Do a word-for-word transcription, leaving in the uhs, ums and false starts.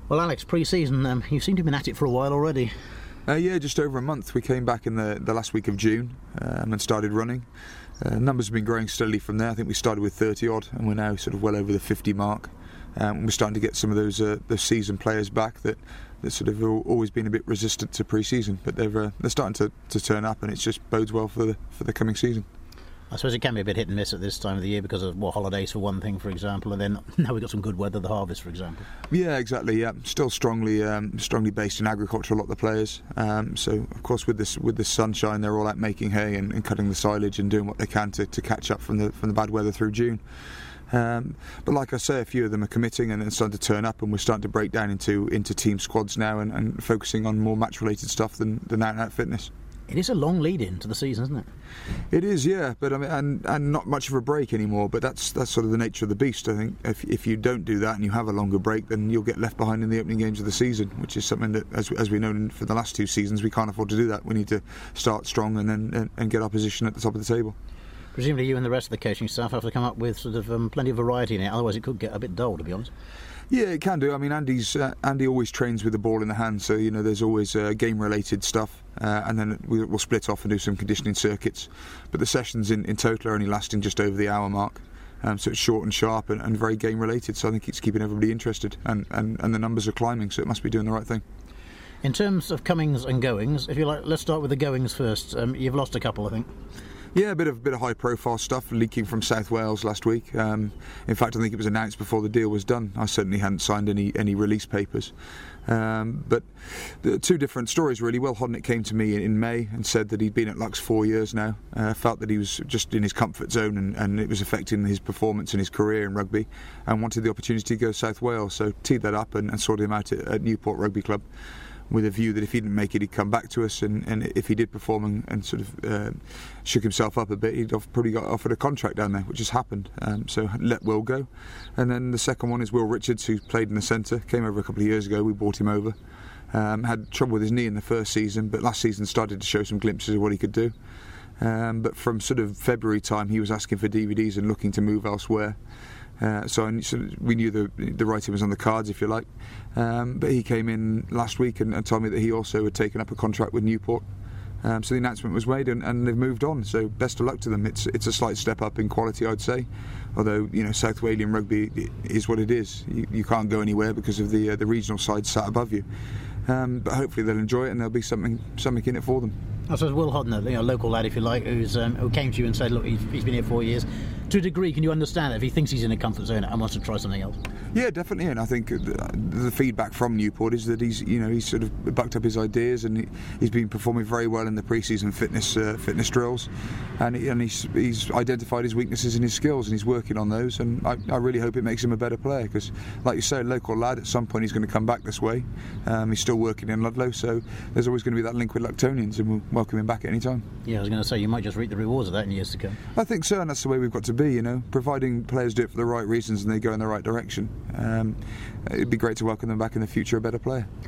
Well, Alex, pre-season, um, you seem to have been at it for a while already. Uh, yeah, just over a month. We came back in the, the last week of June um, and started running. Uh, numbers have been growing steadily from there. I think we started with thirty odd and we're now sort of well over the fifty mark. Um, we're starting to get some of those uh, those seasoned players back that, that sort of have always been a bit resistant to pre-season, but they're uh, they're starting to, to turn up, and it just bodes well for the for the coming season. I suppose it can be a bit hit and miss at this time of the year because of well, holidays for one thing, for example, and then now we've got some good weather, the harvest, for example. Yeah, exactly. Yeah, still strongly um, strongly based in agriculture, a lot of the players. Um, so of course, with this with the sunshine, they're all out making hay and, and cutting the silage and doing what they can to, to catch up from the from the bad weather through June. Um, but like I say, a few of them are committing and starting to turn up, and we're starting to break down into into team squads now and, and focusing on more match-related stuff than, than out-and-out fitness. It is a long lead in to the season, isn't it? It is, yeah, but I mean, and, and not much of a break anymore. But that's that's sort of the nature of the beast. I think if if you don't do that and you have a longer break, then you'll get left behind in the opening games of the season, which is something that, as as we know for the last two seasons, we can't afford to do that. We need to start strong and then and, and get our position at the top of the table. Presumably, you and the rest of the coaching staff have to come up with sort of um, plenty of variety in it. Otherwise, it could get a bit dull, to be honest. Yeah, it can do. I mean, Andy's uh, Andy always trains with the ball in the hand, so you know there's always uh, game-related stuff, uh, and then we, we'll split off and do some conditioning circuits. But the sessions in, in total are only lasting just over the hour mark, um, so it's short and sharp and, and very game-related. So I think it's keeping everybody interested, and, and, and the numbers are climbing, so it must be doing the right thing. In terms of comings and goings, if you like, let's start with the goings first. Um, you've lost a couple, I think. Yeah, a bit of bit of high profile stuff leaking from South Wales last week. Um, in fact, I think it was announced before the deal was done. I certainly hadn't signed any any release papers. Um, but the two different stories really. Will Hodnett came to me in, in May and said that he'd been at Lux four years now. Uh, felt that he was just in his comfort zone and, and it was affecting his performance and his career in rugby, and wanted the opportunity to go to South Wales. So teed that up and, and sorted him out at, at Newport Rugby Club, with a view that if he didn't make it, he'd come back to us, and, and if he did perform and, and sort of uh, shook himself up a bit, he'd have probably got offered a contract down there, which has happened. Um, so let Will go. And then the second one is Will Richards, who played in the centre, came over a couple of years ago. We brought him over. Um, had trouble with his knee in the first season, but last season started to show some glimpses of what he could do. Um, but from sort of February time, he was asking for D V Ds and looking to move elsewhere. Uh, so, I, so we knew the the writing was on the cards, if you like. Um, but he came in last week and, and told me that he also had taken up a contract with Newport. Um, so the announcement was made, and, and they've moved on. So best of luck to them. It's it's a slight step up in quality, I'd say. Although you know South Walian rugby is what it is. You, you can't go anywhere because of the uh, the regional side sat above you. Um, but hopefully they'll enjoy it, and there'll be something something in it for them. I suppose Will Hodnett, you know, a local lad, if you like, who's um, who came to you and said, look, he's, he's been here four years. To a degree, can you understand it if he thinks he's in a comfort zone and wants to try something else? Yeah, definitely. And I think the, the feedback from Newport is that he's, you know, he's sort of bucked up his ideas, and he, he's been performing very well in the pre-season fitness uh, fitness drills, and, he, and he's, he's identified his weaknesses and his skills, and he's working on those. And I, I really hope it makes him a better player, because, like you say, a local lad, at some point he's going to come back this way. Um, he's still working in Ludlow, so there's always going to be that link with Luctonians, and we'll welcome him back at any time. Yeah, I was going to say, you might just reap the rewards of that in years to come. I think so, and that's the way we've got to be, you know, providing players do it for the right reasons and they go in the right direction. Um, it'd be great to welcome them back in the future a better player.